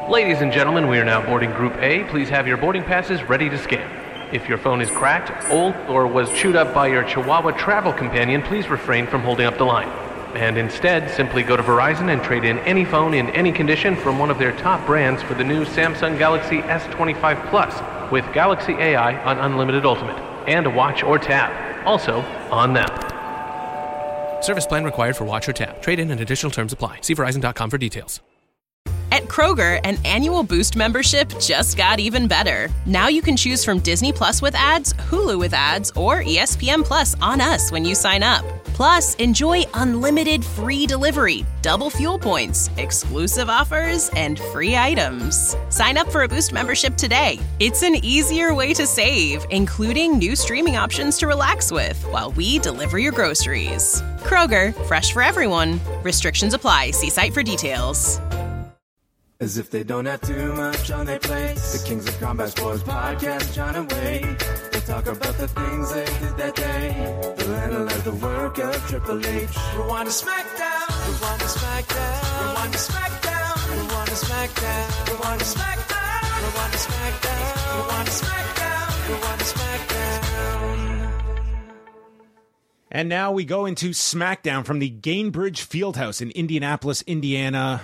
Ladies and gentlemen, we are now boarding Group A. Please have your boarding passes ready to scan. If your phone is cracked, old, or was chewed up by your Chihuahua travel companion, please refrain from holding up the line. And instead, simply go to Verizon and trade in any phone in any condition from one of their top brands for the new Samsung Galaxy S25 Plus with Galaxy AI on Unlimited Ultimate and a watch or tab. Also, on them. Service plan required for watch or tab. Trade-in and additional terms apply. See Verizon.com for details. At Kroger, an annual Boost membership just got even better. Now you can choose from Disney Plus with ads, Hulu with ads, or ESPN Plus on us when you sign up. Plus, enjoy unlimited free delivery, double fuel points, exclusive offers, and free items. Sign up for a Boost membership today. It's an easier way to save, including new streaming options to relax with while we deliver your groceries. Kroger, fresh for everyone. Restrictions apply. See site for details. As if they don't have too much on their plates. The Kings of Combat Sports Podcast, John and Wade. They talk about the things they did that day. They'll analyze the work of Triple H. Rewind to SmackDown. Rewind to SmackDown. Rewind to SmackDown. Rewind to SmackDown. Rewind to SmackDown. Rewind to SmackDown. Rewind to SmackDown. Rewind to SmackDown. And now we go into SmackDown from the Gainbridge Fieldhouse in Indianapolis, Indiana.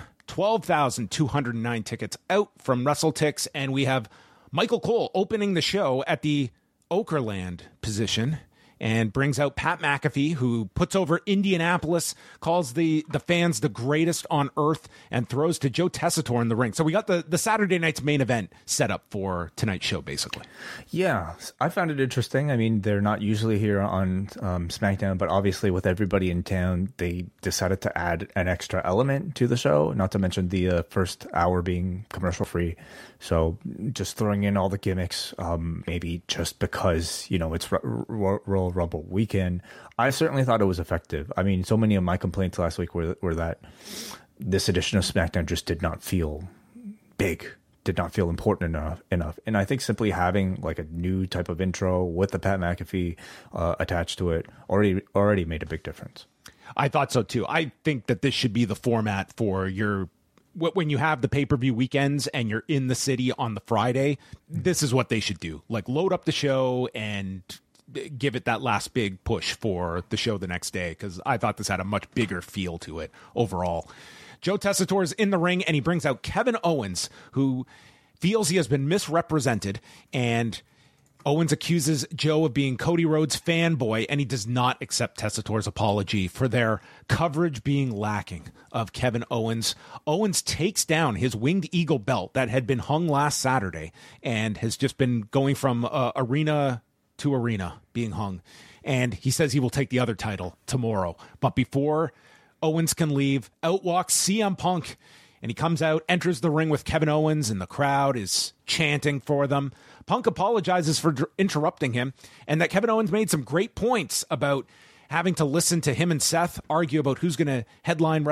12,209 tickets out from WrestleTix, and we have Michael Cole opening the show at the Okerland position and brings out Pat McAfee, who puts over Indianapolis, calls the fans the greatest on earth, and throws to Joe Tessitore in the ring. So we got the Saturday night's main event set up for tonight's show, basically. Yeah, I found it interesting. I mean, they're not usually here on SmackDown, but obviously with everybody in town, they decided to add an extra element to the show, not to mention the first hour being commercial-free. So just throwing in all the gimmicks, maybe just because, you know, it's Royal Rumble weekend. I certainly thought it was effective. I mean, so many of my complaints last week were that this edition of SmackDown just did not feel big, did not feel important enough. And I think simply having like a new type of intro with the Pat McAfee attached to it already made a big difference. I thought so too. I think that this should be the format for when you have the pay-per-view weekends and you're in the city on the Friday. This is what they should do. Like, load up the show and give it that last big push for the show the next day, because I thought this had a much bigger feel to it overall. Joe Tessitore is in the ring, and he brings out Kevin Owens, who feels he has been misrepresented, and Owens accuses Joe of being Cody Rhodes' fanboy, and he does not accept Tessitore's apology for their coverage being lacking of Kevin Owens. Owens takes down his Winged Eagle belt that had been hung last Saturday and has just been going from arena to arena being hung. And he says he will take the other title tomorrow. But before Owens can leave, out walks CM Punk, and he comes out, enters the ring with Kevin Owens, and the crowd is chanting for them. Punk apologizes for interrupting him, and that Kevin Owens made some great points about having to listen to him and Seth argue about who's going to headline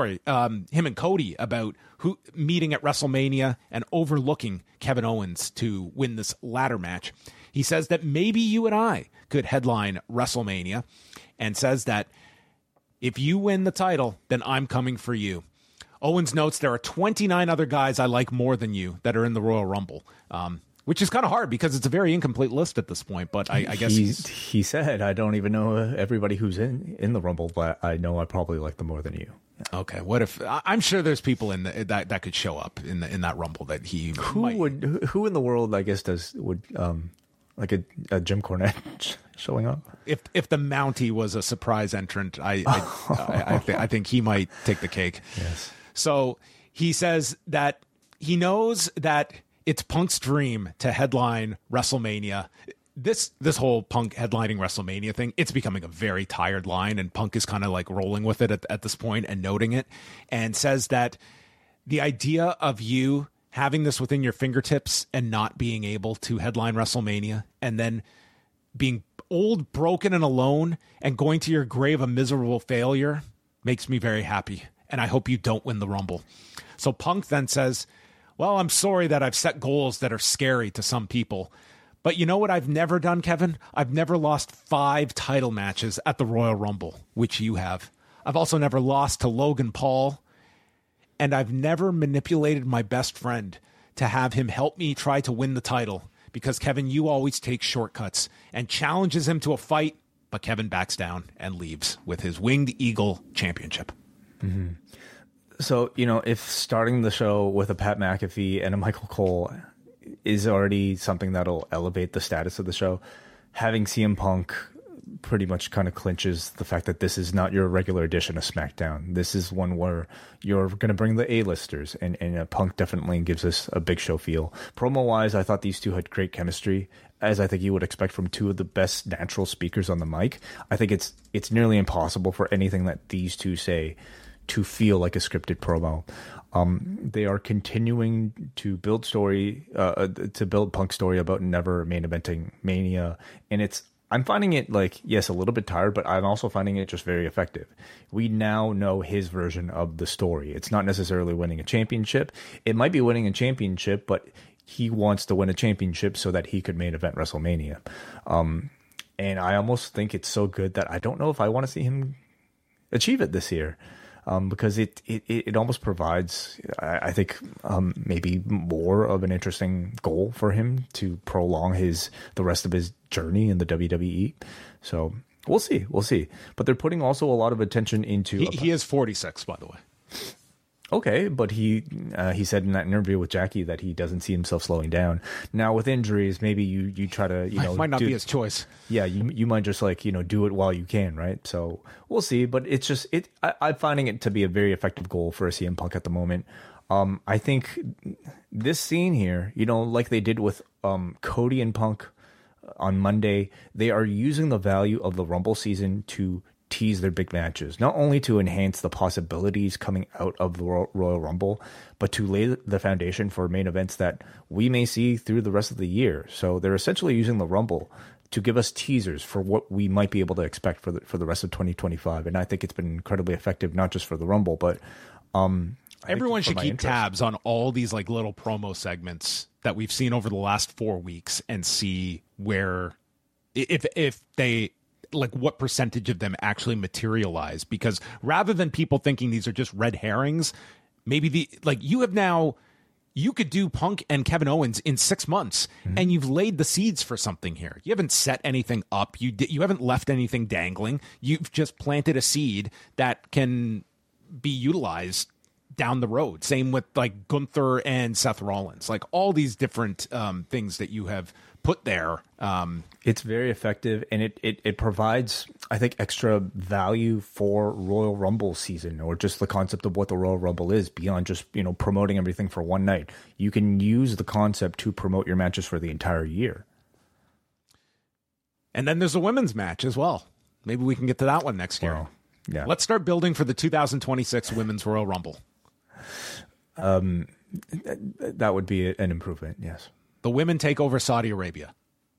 him and Cody about who meeting at WrestleMania and overlooking Kevin Owens to win this ladder match. He says that maybe you and I could headline WrestleMania, and says that if you win the title, then I'm coming for you. Owens notes there are 29 other guys I like more than you that are in the Royal Rumble, which is kind of hard because it's a very incomplete list at this point. But I guess he said, I don't even know everybody who's in the Rumble, but I know I probably like them more than you. Okay, what if I'm sure there's people in that could show up in that Rumble that he who in the world I guess would like a Jim Cornette showing up? If the Mountie was a surprise entrant, I think he might take the cake. Yes. So he says that he knows that it's Punk's dream to headline WrestleMania. This whole Punk headlining WrestleMania thing, it's becoming a very tired line, and Punk is kind of like rolling with it at this point and noting it, and says that the idea of you having this within your fingertips and not being able to headline WrestleMania, and then being old, broken, and alone, and going to your grave a miserable failure, makes me very happy. And I hope you don't win the Rumble. So Punk then says, well, I'm sorry that I've set goals that are scary to some people. But you know what I've never done, Kevin? I've never lost 5 title matches at the Royal Rumble, which you have. I've also never lost to Logan Paul. and I've never manipulated my best friend to have him help me try to win the title because, Kevin, you always take shortcuts, and challenges him to a fight, but Kevin backs down and leaves with his Winged Eagle Championship. Mm-hmm. So, if starting the show with a Pat McAfee and a Michael Cole is already something that'll elevate the status of the show, having CM Punk pretty much kind of clinches the fact that this is not your regular edition of SmackDown. This is one where you're going to bring the A-listers, and Punk definitely gives us a big show feel. Promo-wise, I thought these two had great chemistry, as I think you would expect from two of the best natural speakers on the mic. I think it's nearly impossible for anything that these two say to feel like a scripted promo. They are continuing to build Punk's story about never main eventing Mania, and I'm finding it yes, a little bit tired, but I'm also finding it just very effective. We now know his version of the story. It's not necessarily winning a championship. It might be winning a championship, but he wants to win a championship so that he could main event WrestleMania. And I almost think it's so good that I don't know if I want to see him achieve it this year. Because it almost provides, I think, maybe more of an interesting goal for him to prolong the rest of his journey in the WWE. So we'll see. But they're putting also a lot of attention into. He is 46, by the way. Okay, but he said in that interview with Jackie that he doesn't see himself slowing down. Now with injuries, maybe you try to might not be his choice. Yeah, you might just do it while you can, right? So we'll see. But it's just I'm finding it to be a very effective goal for a CM Punk at the moment. I think this scene here, like they did with Cody and Punk on Monday, they are using the value of the Rumble season to tease their big matches, not only to enhance the possibilities coming out of the Royal Rumble, but to lay the foundation for main events that we may see through the rest of the year. So they're essentially using the Rumble to give us teasers for what we might be able to expect for the rest of 2025. And I think it's been incredibly effective, not just for the Rumble, but everyone should keep tabs on all these little promo segments that we've seen over the last 4 weeks and see where, if they, what percentage of them actually materialize, because rather than people thinking these are just red herrings, maybe you could do Punk and Kevin Owens in 6 months, and you've laid the seeds for something here. You haven't set anything up. You haven't left anything dangling. You've just planted a seed that can be utilized down the road. Same with Gunther and Seth Rollins, all these different things that you have put there. It's very effective, and it provides, I think, extra value for Royal Rumble season, or just the concept of what the Royal Rumble is, beyond just promoting everything for one night. You can use the concept to promote your matches for the entire year. And then there's a women's match as well. Maybe we can get to that one next year. Well, yeah. Let's start building for the 2026 Women's Royal Rumble. That would be an improvement, yes. The women take over Saudi Arabia.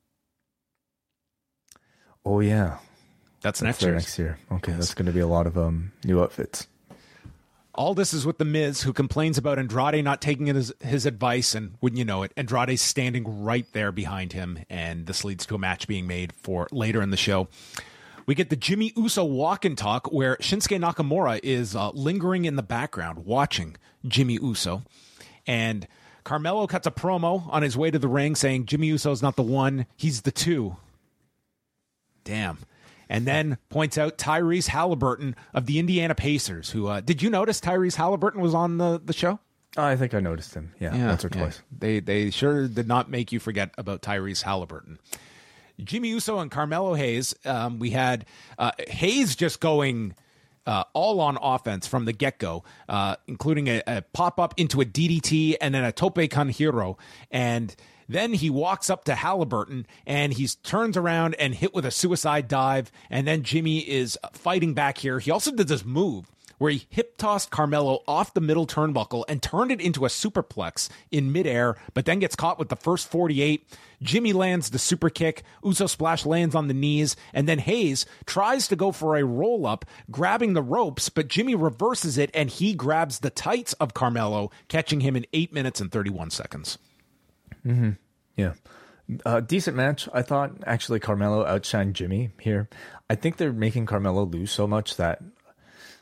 Oh, yeah. That's next year. Okay, yes. That's going to be a lot of new outfits. All this is with The Miz, who complains about Andrade not taking his advice, and wouldn't you know it, Andrade's standing right there behind him, and this leads to a match being made for later in the show. We get the Jimmy Uso walk and talk, where Shinsuke Nakamura is lingering in the background watching Jimmy Uso. And Carmelo cuts a promo on his way to the ring saying Jimmy Uso's not the one, he's the two. Damn. And then points out Tyrese Halliburton of the Indiana Pacers, who, did you notice Tyrese Halliburton was on the show? I think I noticed him. Yeah, once or twice. They sure did not make you forget about Tyrese Halliburton. Jimmy Uso and Carmelo Hayes. We had Hayes just going all on offense from the get-go, including a pop-up into a DDT and then a Tope Con Hero. And then he walks up to Halliburton and he turns around and hit with a suicide dive. And then Jimmy is fighting back here. He also did this move where he hip-tossed Carmelo off the middle turnbuckle and turned it into a superplex in midair, but then gets caught with the first 48. Jimmy lands the super kick, Uso splash lands on the knees, and then Hayes tries to go for a roll-up, grabbing the ropes, but Jimmy reverses it, and he grabs the tights of Carmelo, catching him in 8 minutes and 31 seconds. Mm-hmm. Yeah. Decent match. I thought, actually, Carmelo outshined Jimmy here. I think they're making Carmelo lose so much that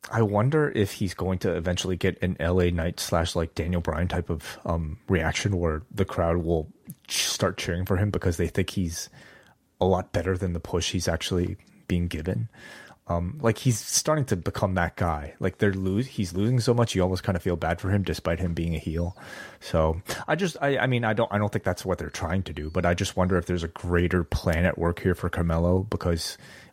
I wonder if he's going to eventually get an LA Knight / like Daniel Bryan type of reaction where the crowd will start cheering for him because they think he's a lot better than the push he's actually being given. Like he's starting to become that guy. Like he's losing so much, you almost kind of feel bad for him, despite him being a heel. So I mean, I don't think that's what they're trying to do, but I just wonder if there's a greater plan at work here for Carmelo because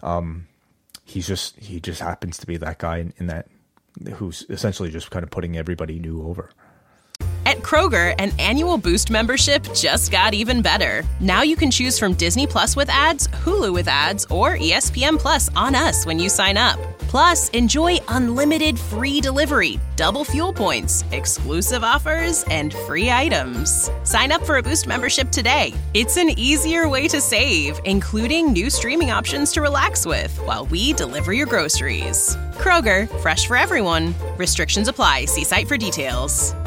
he just happens to be that guy in that who's essentially just kind of putting everybody new over. At Kroger, an annual Boost membership just got even better. Now you can choose from Disney Plus with ads, Hulu with ads, or ESPN Plus on us when you sign up. Plus, enjoy unlimited free delivery, double fuel points, exclusive offers, and free items. Sign up for a Boost membership today. It's an easier way to save, including new streaming options to relax with while we deliver your groceries. Kroger, fresh for everyone. Restrictions apply. See site for details.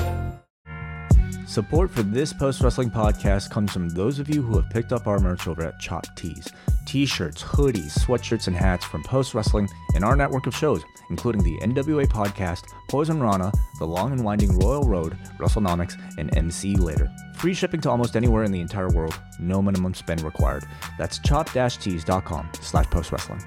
Support for this post-wrestling podcast comes from those of you who have picked up our merch over at Chopped Tees. T-shirts, hoodies, sweatshirts, and hats from post-wrestling and our network of shows, including the NWA Podcast, Poison Rana, The Long and Winding Royal Road, WrestleNomics, and MC Later. Free shipping to almost anywhere in the entire world. No minimum spend required. That's chop-tees.com/postwrestling.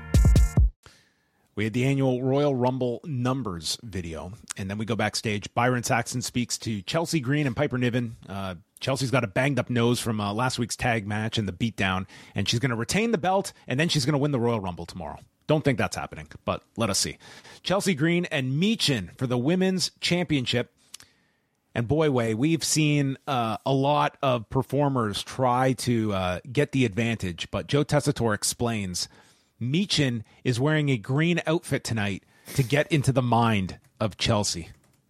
We had the annual Royal Rumble numbers video, and then we go backstage. Byron Saxton speaks to Chelsea Green and Piper Niven. Chelsea's got a banged-up nose from last week's tag match and the beatdown, and she's going to retain the belt, and then she's going to win the Royal Rumble tomorrow. Don't think that's happening, but let us see. Chelsea Green and Michin for the Women's Championship. And boy, we've seen a lot of performers try to get the advantage, but Joe Tessitore explains Michin is wearing a green outfit tonight to get into the mind of Chelsea.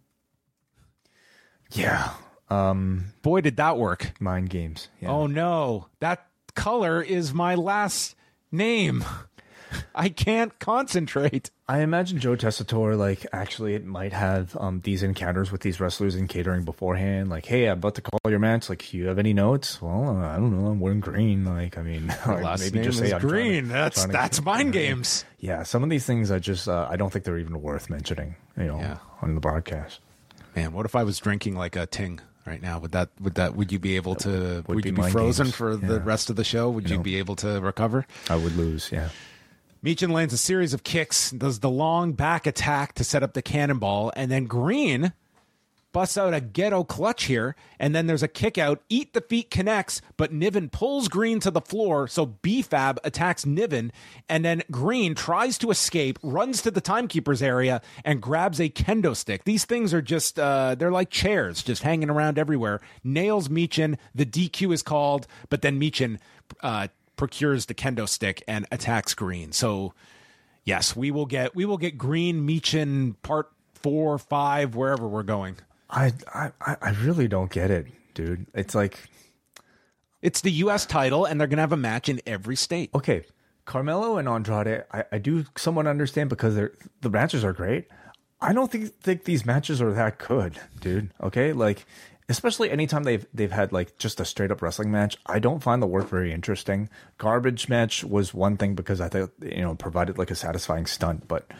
Yeah. Boy, did that work. Mind games. Yeah. Oh, no. That color is my last name. I can't concentrate. I imagine Joe Tessitore, like, actually it might have these encounters with these wrestlers in catering beforehand. Like, hey, I'm about to call your match. Like, do you have any notes? Well, I don't know. I'm wearing green. Like, I mean, last maybe name just say I'm green. That's mind games. Yeah, some of these things I just I don't think they're even worth mentioning. On the broadcast. Man, what if I was drinking like a Ting right now? Would you be able to? Would you be frozen games for the rest of the show? Would you be able to recover? I would lose. Yeah. Michin lands a series of kicks, does the long back attack to set up the cannonball, and then Green busts out a ghetto clutch here, and then there's a kick out, eat the feet connects, but Niven pulls Green to the floor, so B-Fab attacks Niven, and then Green tries to escape, runs to the timekeeper's area, and grabs a kendo stick. These things are just, they're like chairs, just hanging around everywhere. Nails Michin, the DQ is called, but then Michin procures the kendo stick and attacks Green. So yes, we will get Green Michin part 4, 5, wherever we're going. I really don't get it, dude. It's like it's the U.S. title, and they're gonna have a match in every state. Okay, Carmelo and Andrade, I do somewhat understand because the matches are great. I don't think these matches are that good, dude. Okay, like. Especially anytime they've had like just a straight up wrestling match, I don't find the work very interesting. Garbage match was one thing because I thought provided like a satisfying stunt, but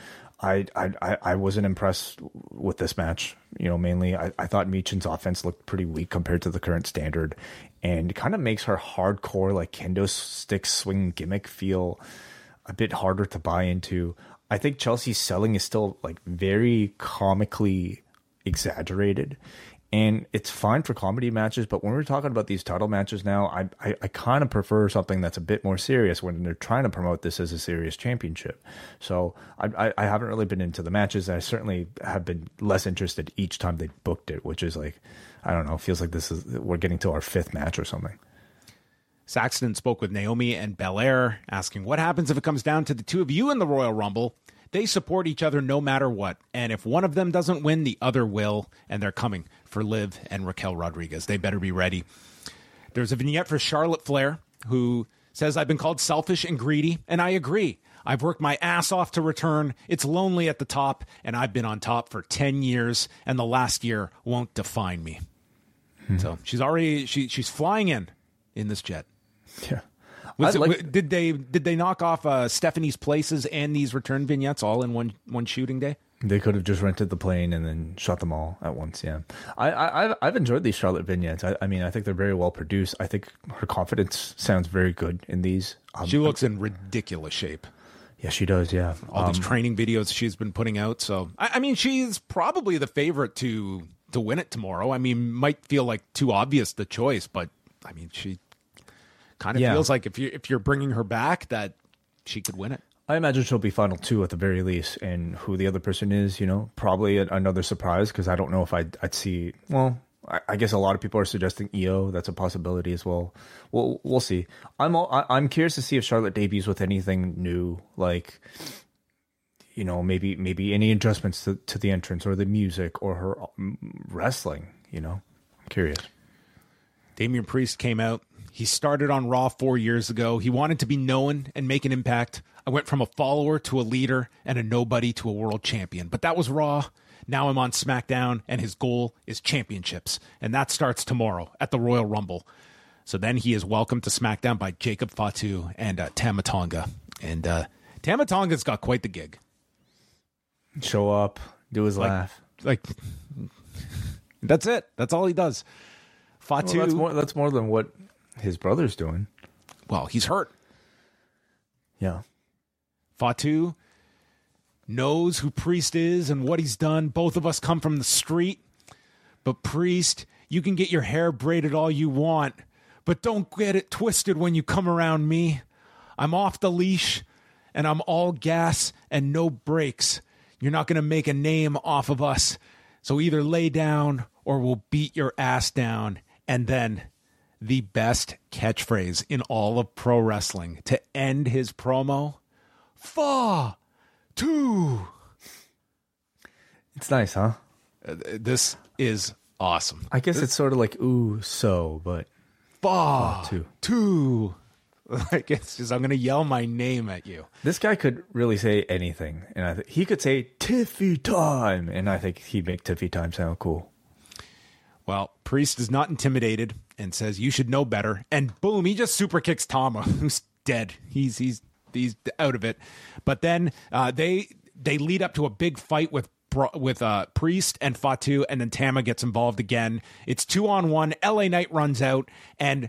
I wasn't impressed with this match. Mainly I thought Michin's offense looked pretty weak compared to the current standard, and it kind of makes her hardcore like kendo stick swing gimmick feel a bit harder to buy into. I think Chelsea's selling is still like very comically exaggerated. And it's fine for comedy matches, but when we're talking about these title matches now, I kind of prefer something that's a bit more serious when they're trying to promote this as a serious championship. So I haven't really been into the matches. I certainly have been less interested each time they booked it, which is like, I don't know, feels like we're getting to our 5th match or something. Saxton spoke with Naomi and Belair, asking what happens if it comes down to the two of you in the Royal Rumble. They support each other no matter what, and if one of them doesn't win, the other will, and they're coming for Liv and Raquel Rodriguez. They better be ready. There's a vignette for Charlotte Flair, who says, I've been called selfish and greedy, and I agree. I've worked my ass off to return. It's lonely at the top, and I've been on top for 10 years, and the last year won't define me. So she's flying in this jet. Yeah. Did they knock off Stephanie's Places and these return vignettes all in one shooting day? They could have just rented the plane and then shot them all at once. Yeah, I've enjoyed these Charlotte vignettes. I mean, I think they're very well produced. I think her confidence sounds very good in these. She looks in ridiculous shape. Yeah, she does. Yeah, all these training videos she's been putting out. So I mean, she's probably the favorite to win it tomorrow. I mean, might feel like too obvious the choice, but I mean, she kind of feels like if you're bringing her back, that she could win it. I imagine she'll be final 2 at the very least, and who the other person is, probably another surprise, because I don't know if I'd see. Well, I guess a lot of people are suggesting Io. That's a possibility as well. We'll see. I'm curious to see if Charlotte debuts with anything new, like maybe any adjustments to the entrance or the music or her wrestling. I'm curious. Damian Priest came out. He started on Raw 4 years ago. He wanted to be known and make an impact. I went from a follower to a leader and a nobody to a world champion. But that was Raw. Now I'm on SmackDown, and his goal is championships. And that starts tomorrow at the Royal Rumble. So then he is welcomed to SmackDown by Jacob Fatu and Tama Tonga. And Tama Tonga's got quite the gig. Show up, do his laugh. That's it. That's all he does. Fatu. Well, that's more than what his brother's doing. Well, he's hurt. Yeah. Fatu knows who Priest is and what he's done. Both of us come from the street. But Priest, you can get your hair braided all you want, but don't get it twisted when you come around me. I'm off the leash, and I'm all gas and no brakes. You're not going to make a name off of us. So either lay down or we'll beat your ass down. And then the best catchphrase in all of pro wrestling to end his promo. Fatu. It's nice, huh? This is awesome. I guess it's sort of like but Fatu. Like it's just, I'm going to yell my name at you. This guy could really say anything, and he could say Tiffy time, and I think he'd make Tiffy time sound cool. Well, Priest is not intimidated and says you should know better, and boom, he just super kicks Tama, who's dead. He's out of it. But then they lead up to a big fight with Priest and Fatu, and then Tama gets involved again. It's 2-on-1. LA Knight runs out, and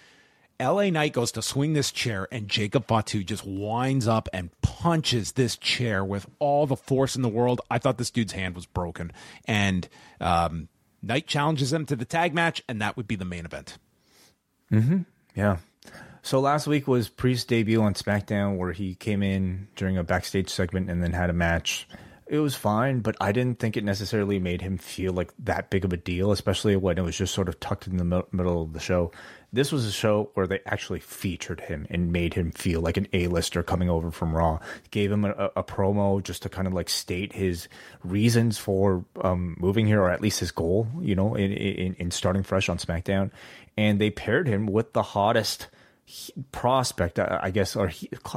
LA Knight goes to swing this chair, and Jacob Fatu just winds up and punches this chair with all the force in the world. I thought this dude's hand was broken. And Knight challenges him to the tag match, and that would be the main event. Mm-hmm. Yeah. So last week was Priest's debut on SmackDown, where he came in during a backstage segment and then had a match. It was fine, but I didn't think it necessarily made him feel like that big of a deal, especially when it was just sort of tucked in the middle of the show. This was a show where they actually featured him and made him feel like an A-lister coming over from Raw. Gave him a promo just to kind of like state his reasons for moving here, or at least his goal, in starting fresh on SmackDown. And they paired him with the hottest prospect, I guess, or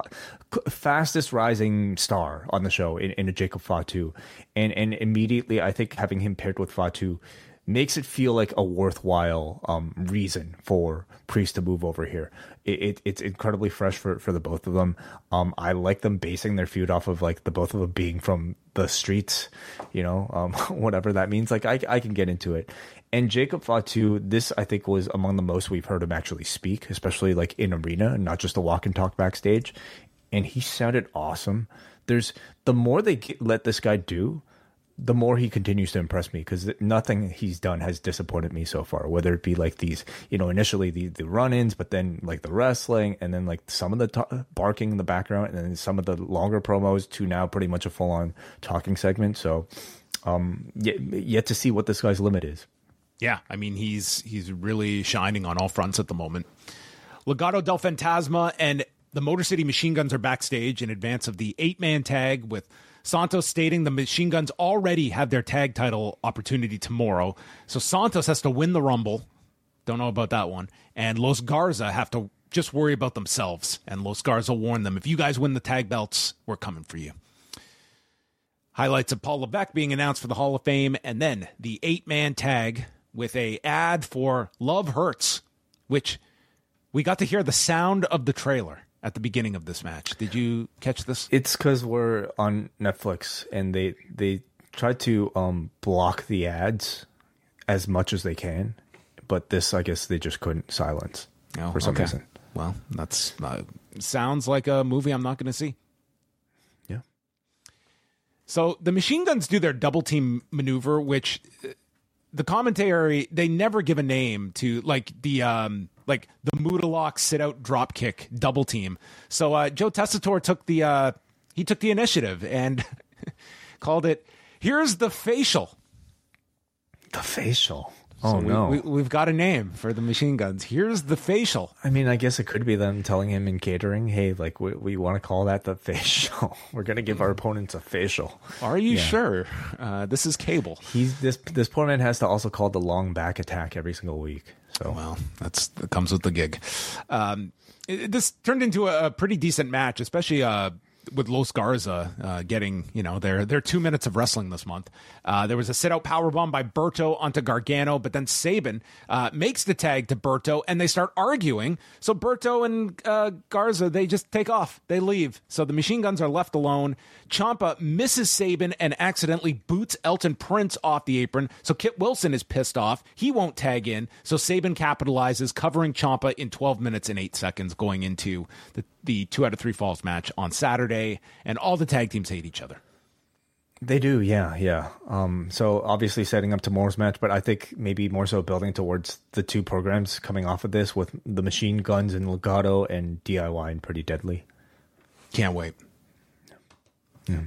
fastest rising star on the show in a Jacob Fatu. And immediately, I think having him paired with Fatu makes it feel like a worthwhile reason for Priest to move over here. It's incredibly fresh for the both of them. I like them basing their feud off of like the both of them being from the streets, whatever that means. Like I can get into it. And Jacob Fatu, this I think was among the most we've heard him actually speak, especially like in arena and not just a walk and talk backstage. And he sounded awesome. The more they let this guy do, the more he continues to impress me, because nothing he's done has disappointed me so far, whether it be like these, initially the run-ins, but then like the wrestling, and then like some of the barking in the background, and then some of the longer promos to now pretty much a full-on talking segment. So yet to see what this guy's limit is. Yeah, I mean, he's really shining on all fronts at the moment. Legado del Fantasma and the Motor City Machine Guns are backstage in advance of the 8-man tag, with Santos stating the Machine Guns already have their tag title opportunity tomorrow. So Santos has to win the Rumble. Don't know about that one. And Los Garza have to just worry about themselves. And Los Garza warned them, if you guys win the tag belts, we're coming for you. Highlights of Paul Levesque being announced for the Hall of Fame. And then the 8-man tag with a ad for Love Hurts, which we got to hear the sound of the trailer at the beginning of this match. Did you catch this? It's because we're on Netflix and they try to block the ads as much as they can, but this, I guess, they just couldn't silence for some reason. Well, that's sounds like a movie I'm not going to see. Yeah. So the Machine Guns do their double team maneuver, which the commentary, they never give a name to, like the Moodalock sit out drop kick double team. So Joe Tessitore took the initiative and called it, "Here's the facial." The facial. Oh, so no. We've got a name for the Machine Guns. Here's the facial. I mean, I guess it could be them telling him in catering, hey, like, we want to call that the facial. We're going to give our opponents a facial. Are you sure? This is cable. This poor man has to also call the long back attack every single week. So, well, that comes with the gig. This turned into a pretty decent match, especially with Los Garza getting, their 2 minutes of wrestling this month. There was a sit-out powerbomb by Berto onto Gargano, but then Sabin makes the tag to Berto, and they start arguing. So Berto and Garza, they just take off. They leave. So the Machine Guns are left alone. Ciampa misses Sabin and accidentally boots Elton Prince off the apron. So Kit Wilson is pissed off. He won't tag in. So Sabin capitalizes, covering Ciampa in 12 minutes and 8 seconds going into the 2 out of 3 falls match on Saturday, and all the tag teams hate each other. They do, yeah. So obviously setting up tomorrow's match, but I think maybe more so building towards the 2 programs coming off of this with the Machine Guns and Legado and DIY and Pretty Deadly. Can't wait. Yeah.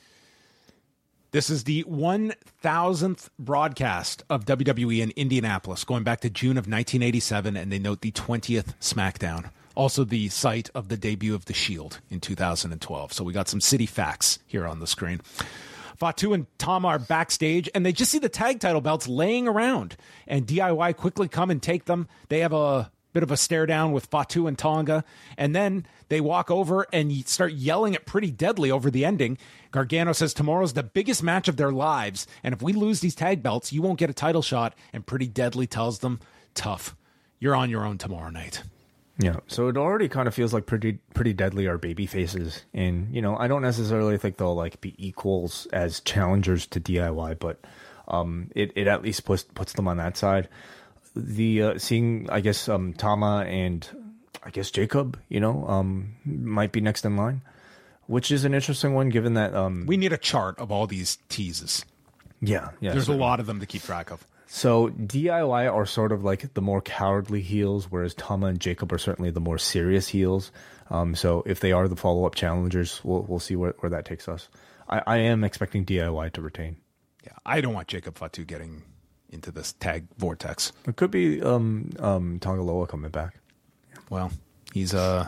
This is the 1,000th broadcast of WWE in Indianapolis, going back to June of 1987, and they note the 20th SmackDown. Also the site of the debut of The Shield in 2012. So we got some city facts here on the screen. Fatu and Tama are backstage, and they just see the tag title belts laying around. And DIY quickly come and take them. They have a bit of a stare down with Fatu and Tonga. And then they walk over and start yelling at Pretty Deadly over the ending. Gargano says tomorrow's the biggest match of their lives. And if we lose these tag belts, you won't get a title shot. And Pretty Deadly tells them, tough. You're on your own tomorrow night. Yeah, so it already kind of feels like pretty Deadly are baby faces, and I don't necessarily think they'll like be equals as challengers to DIY, but it at least puts them on that side. The seeing, I guess, Tama and I guess Jacob, might be next in line, which is an interesting one given that we need a chart of all these teases. Yeah, there's a lot of them to keep track of. So DIY are sort of like the more cowardly heels, whereas Tama and Jacob are certainly the more serious heels. So if they are the follow-up challengers, we'll see where that takes us. I am expecting DIY to retain. Yeah, I don't want Jacob Fatu getting into this tag vortex. It could be Tonga Loa coming back. Well, he's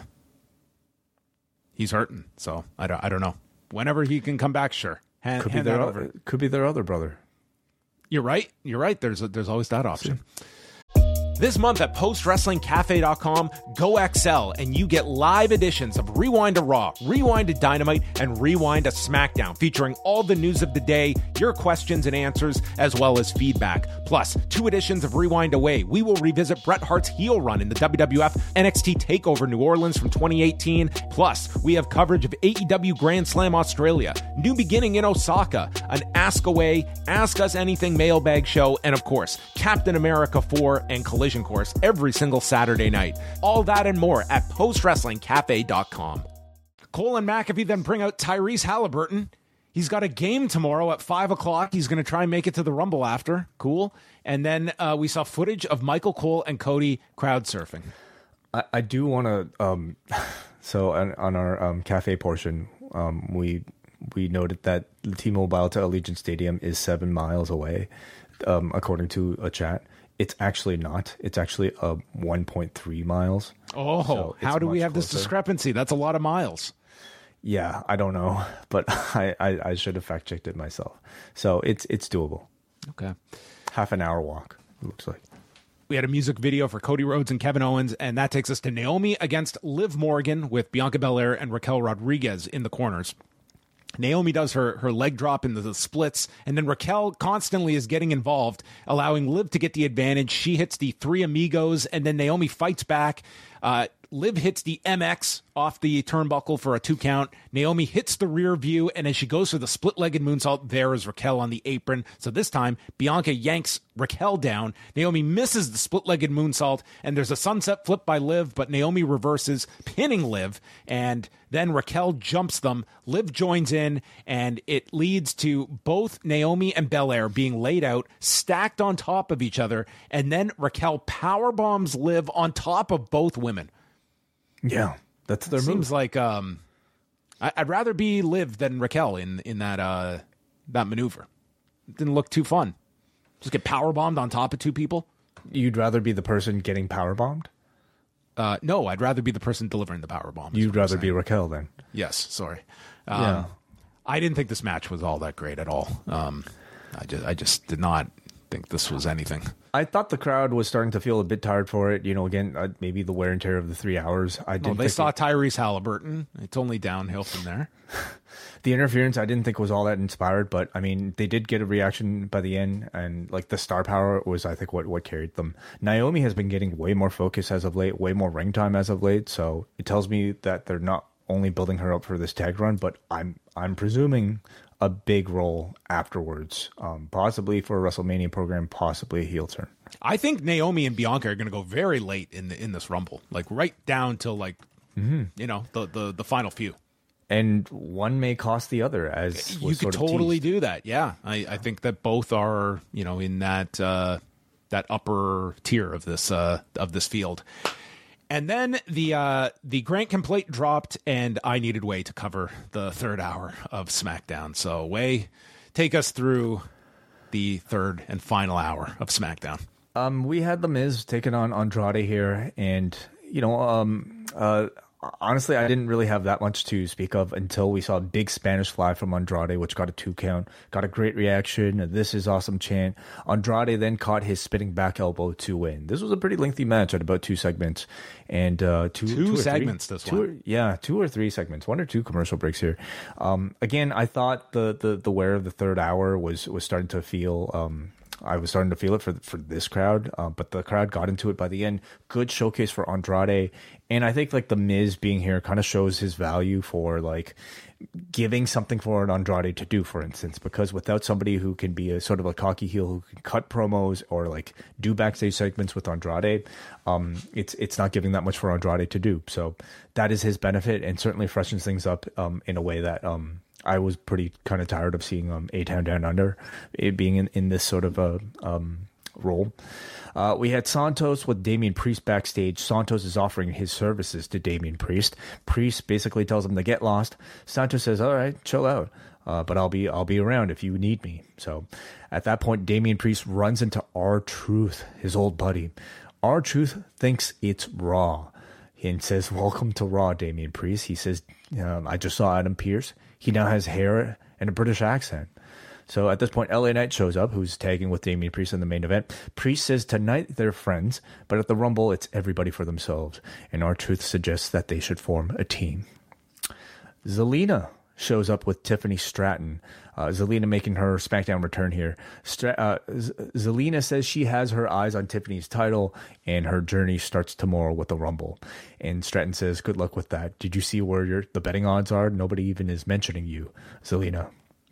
hurting, so I don't know. Whenever he can come back, sure. Could be their other brother. You're right. There's always that option. This month at postwrestlingcafe.com, go XL, and you get live editions of Rewind to Raw, Rewind to Dynamite, and Rewind to SmackDown, featuring all the news of the day, your questions and answers, as well as feedback. Plus, 2 editions of Rewind Away. We will revisit Bret Hart's heel run in the WWF NXT TakeOver New Orleans from 2018. Plus, we have coverage of AEW Grand Slam Australia, New Beginning in Osaka, an Ask Away, Ask Us Anything mailbag show, and of course, Captain America 4 and Collision Course every single Saturday night. All that and more at postwrestlingcafe.com. Cole and McAfee then bring out Tyrese Halliburton. He's got a game tomorrow at 5 o'clock. He's going to try and make it to the Rumble after. Cool. And then we saw footage of Michael Cole and Cody crowd surfing. I do want to, so on our cafe portion, we noted that the T-Mobile to Allegiant Stadium is 7 miles away, according to a chat. It's actually not. It's actually 1.3 miles. Oh, so how do we have this discrepancy? That's a lot of miles. Yeah, I don't know, but I should have fact checked it myself. So it's doable. Okay, half an hour walk. It looks like. We had a music video for Cody Rhodes and Kevin Owens, and that takes us to Naomi against Liv Morgan with Bianca Belair and Raquel Rodriguez in the corners. Naomi does her leg drop into the splits, and then Raquel constantly is getting involved, allowing Liv to get the advantage. She hits the 3 amigos, and then Naomi fights back. Liv hits the MX off the turnbuckle for a 2 count. Naomi hits the rear view, and as she goes for the split-legged moonsault, there is Raquel on the apron. So this time, Bianca yanks Raquel down. Naomi misses the split-legged moonsault, and there's a sunset flip by Liv, but Naomi reverses, pinning Liv, and then Raquel jumps them. Liv joins in, and it leads to both Naomi and Belair being laid out, stacked on top of each other, and then Raquel powerbombs Liv on top of both women. Yeah, that's their move. Seems like I'd rather be Liv than Raquel in that maneuver. It didn't look too fun. Just get powerbombed on top of 2 people. You'd rather be the person getting powerbombed? No, I'd rather be the person delivering the powerbomb. You'd rather be Raquel then? Yes, sorry. Yeah. I didn't think this match was all that great at all. I just did not think this was anything. I thought the crowd was starting to feel a bit tired for it. Again, maybe the wear and tear of the 3 hours. They saw Tyrese Halliburton. It's only downhill from there. The interference, I didn't think was all that inspired, but I mean, they did get a reaction by the end, and like the star power was, I think, what carried them. Naomi has been getting way more focus as of late, way more ring time as of late, so it tells me that they're not only building her up for this tag run, but I'm presuming a big role afterwards, possibly for a WrestleMania program, possibly a heel turn. I think Naomi and Bianca are going to go very late in this Rumble, like right down till like the final few. And one may cost the other, as you could totally do that. Yeah, I think that both are in that upper tier of this field. And then the Grant plate dropped, and I needed Way to cover the 3rd hour of SmackDown. So Way, take us through the 3rd and final hour of SmackDown. We had The Miz taking on Andrade here, and honestly, I didn't really have that much to speak of until we saw a big Spanish fly from Andrade, which got a 2 count, got a great reaction. This is awesome chant. Andrade then caught his spinning back elbow to win. This was a pretty lengthy match at about 2 segments, and two segments. This one, 2 or 3 segments, 1 or 2 commercial breaks here. Again, I thought the wear of the 3rd hour was starting to feel. I was starting to feel it for this crowd, but the crowd got into it by the end. Good showcase for Andrade, and I think like the Miz being here kind of shows his value for like giving something for an Andrade to do, for instance, because without somebody who can be a sort of a cocky heel who can cut promos or like do backstage segments with Andrade, it's not giving that much for Andrade to do. So that is his benefit, and certainly freshens things up in a way that I was pretty kind of tired of seeing A-Town Down Under it being in this sort of a role. We had Santos with Damian Priest backstage. Santos is offering his services to Damian Priest. Priest basically tells him to get lost. Santos says, "All right, chill out, but I'll be around if you need me." So at that point, Damian Priest runs into R-Truth, his old buddy. R-Truth thinks it's Raw and says, "Welcome to Raw, Damian Priest." He says, "I just saw Adam Pearce. He now has hair and a British accent." So at this point, LA Knight shows up, who's tagging with Damian Priest in the main event. Priest says tonight they're friends, but at the Rumble, it's everybody for themselves. And R-Truth suggests that they should form a team. Zelina shows up with Tiffany Stratton. Zelina making her SmackDown return here. Zelina says she has her eyes on Tiffany's title, and her journey starts tomorrow with the Rumble. And Stratton says, "Good luck with that. Did you see where the betting odds are? Nobody even is mentioning you, Zelina."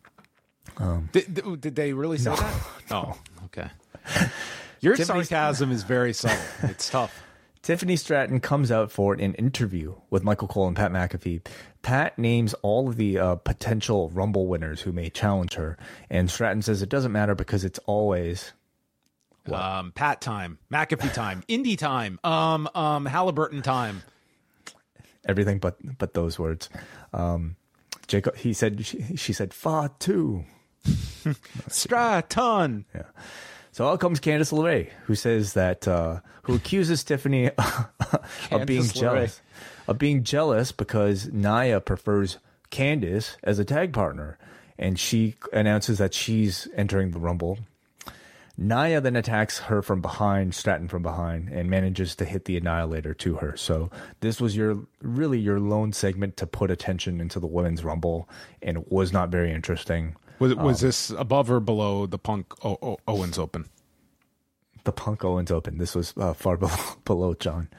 Did they really say that? No. Oh, okay. Your sarcasm is very subtle. It's tough. Tiffany Stratton comes out for an interview with Michael Cole and Pat McAfee. Pat names all of the potential Rumble winners who may challenge her, and Stratton says it doesn't matter because it's always Pat time, McAfee time, Indy time, Halliburton time. Everything but those words. Jacob, she said Fatu. Stratton. Yeah. So out comes Candice LeRae, who says that who accuses Tiffany of being jealous because Nia prefers Candice as a tag partner, and she announces that she's entering the Rumble. Nia then attacks her from behind, Stratton from behind, and manages to hit the Annihilator to her. So this was your lone segment to put attention into the Women's Rumble, and it was not very interesting. Was this above or below the Punk Owens Open? The Punk Owens Open. This was far below, John.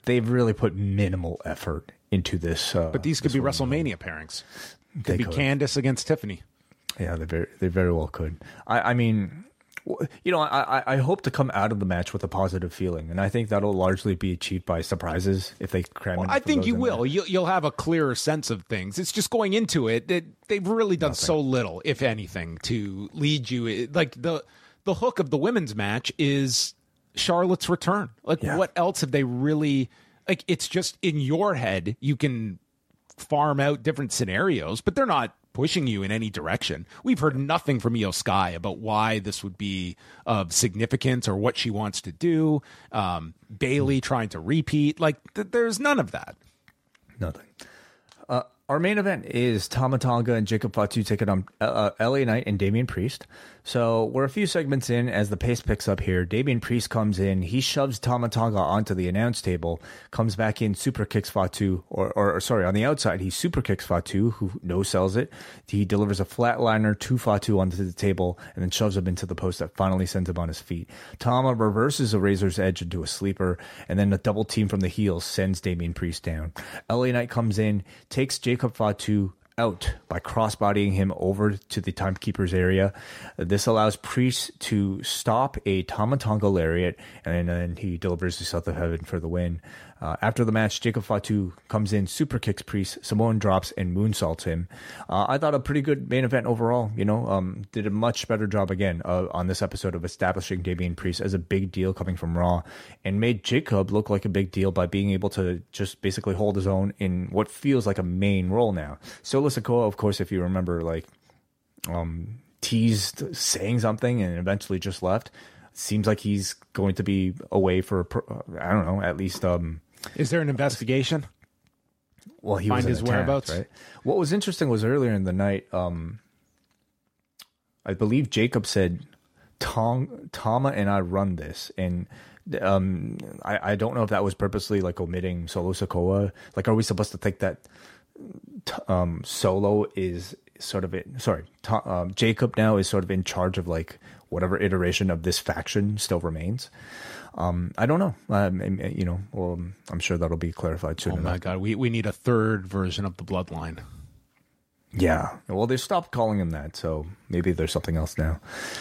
they've really put minimal effort into this. But these could be WrestleMania pairings. Could be Candice against Tiffany. Yeah, they very well could. I mean, you know, I hope to come out of the match with a positive feeling, and I think that'll largely be achieved by surprises if they cram in. I think you will. You'll have a clearer sense of things. It's just going into it that they've really done so little, if anything, to lead you. Like the hook of the women's match is Charlotte's return. Like, what else have they really? Like, it's just in your head. You can farm out different scenarios, but they're not pushing you in any direction. We've heard nothing from Io Sky about why this would be of significance or what she wants to do. Bailey trying to repeat. Like, there's none of that. Nothing. Our main event is Tama Tonga and Jacob Fatu taking on LA Knight and Damian Priest. So we're a few segments in as the pace picks up here. Damian Priest comes in. He shoves Tama Tonga onto the announce table, comes back in, super kicks Fatu, or sorry, on the outside, he super kicks Fatu, who no-sells it. He delivers a flatliner to Fatu onto the table and then shoves him into the post that finally sends him on his feet. Tama reverses a Razor's Edge into a sleeper, and then a double team from the heels sends Damian Priest down. LA Knight comes in, takes Jacob Fatu out by crossbodying him over to the Timekeeper's area. This allows Priest to stop a Tama Tonga lariat, and then he delivers the South of Heaven for the win. After the match, Jacob Fatu comes in, super kicks Priest, Samoan drops, and moonsaults him. I thought a pretty good main event overall. You know, did a much better job again on this episode of establishing Damian Priest as a big deal coming from Raw, and made Jacob look like a big deal by being able to just basically hold his own in what feels like a main role now. Solo Sikoa, of course, if you remember, like teased saying something and eventually just left. Seems like he's going to be away for I don't know, at least. Is there an investigation? Well, he find was his whereabouts. Right. What was interesting was earlier in the night. I believe Jacob said, "Tama and I run this," and I don't know if that was purposely like omitting Solo Sikoa. Like, are we supposed to think that Solo is sort of it? Sorry, Jacob now is sort of in charge of like whatever iteration of this faction still remains. I don't know. You know, well, I'm sure that'll be clarified soon. Oh my God, we need a third version of the Bloodline. Yeah. Well, they stopped calling him that, so maybe there's something else now.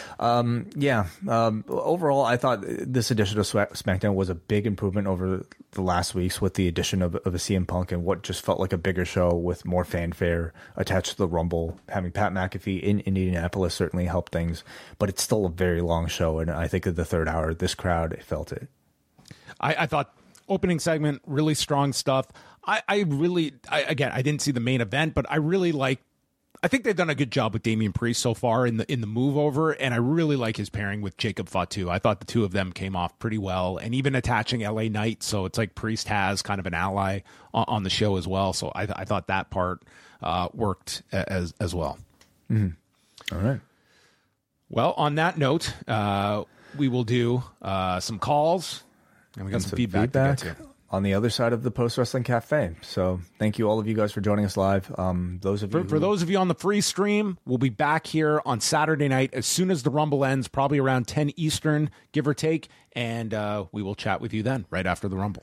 Overall, I thought this edition of SmackDown was a big improvement over the last week's with the addition of a CM Punk and what just felt like a bigger show with more fanfare attached to the Rumble. Having Pat McAfee in Indianapolis certainly helped things, but it's still a very long show, and I think at the third hour, this crowd felt it. I thought opening segment, really strong stuff. I didn't see the main event, but I think they've done a good job with Damian Priest so far in the move over, and I really like his pairing with Jacob Fatu. I thought the two of them came off pretty well, and even attaching LA Knight, so it's like Priest has kind of an ally on the show as well. So I thought that part worked as well. Mm-hmm. All right. Well, on that note, we will do some calls, and we got some feedback to get to on the other side of the Post Wrestling Cafe. So thank you all of you guys for joining us live. For those of you on the free stream, we'll be back here on Saturday night as soon as the Rumble ends, probably around 10 Eastern, give or take, and we will chat with you then, right after the Rumble.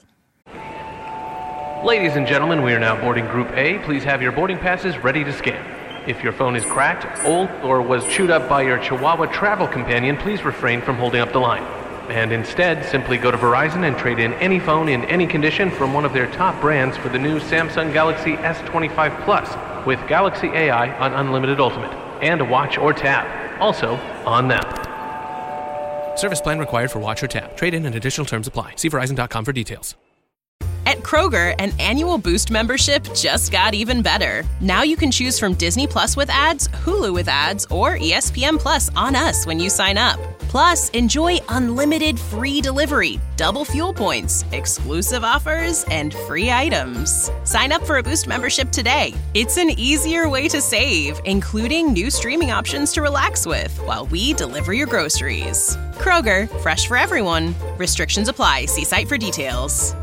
Ladies and gentlemen, we are now boarding Group A. Please have your boarding passes ready to scan. If your phone is cracked, old, or was chewed up by your Chihuahua travel companion, please refrain from holding up the line. And instead, simply go to Verizon and trade in any phone in any condition from one of their top brands for the new Samsung Galaxy S25 Plus with Galaxy AI on Unlimited Ultimate and Watch or Tap. Also, on them. Service plan required for Watch or Tap. Trade-in and additional terms apply. See Verizon.com for details. At Kroger, an annual Boost membership just got even better. Now you can choose from Disney Plus with ads, Hulu with ads, or ESPN Plus on us when you sign up. Plus, enjoy unlimited free delivery, double fuel points, exclusive offers, and free items. Sign up for a Boost membership today. It's an easier way to save, including new streaming options to relax with while we deliver your groceries. Kroger, fresh for everyone. Restrictions apply. See site for details.